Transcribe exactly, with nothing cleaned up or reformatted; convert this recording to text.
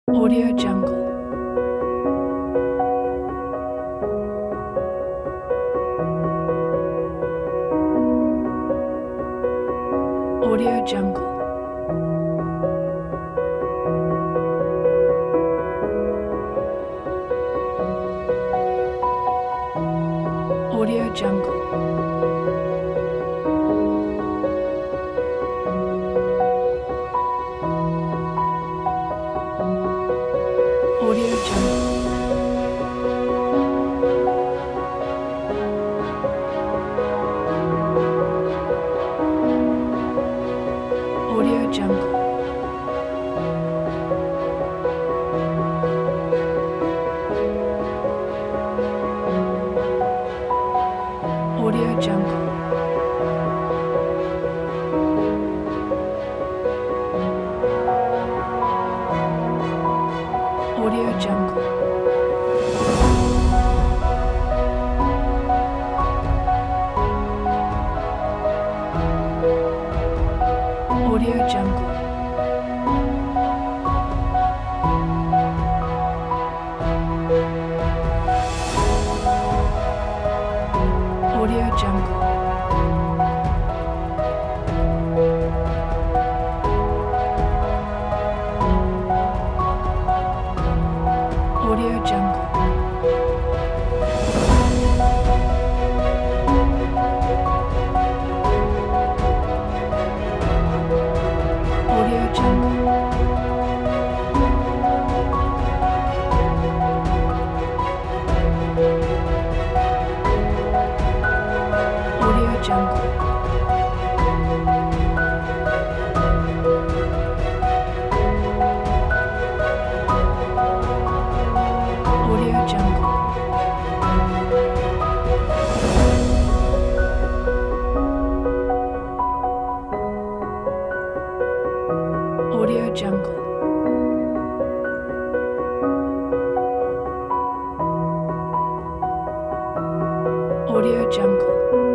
Audio Jungle. Audio Jungle. Audio Jungle. Audio Jungle. Audio Jungle. Audio Jungle. Audio Jungle. Audio Jungle. Audio Jungle. Audio Jungle. Audio Jungle. Audio Jungle. Audio Jungle. Audio Jungle. Audio Jungle.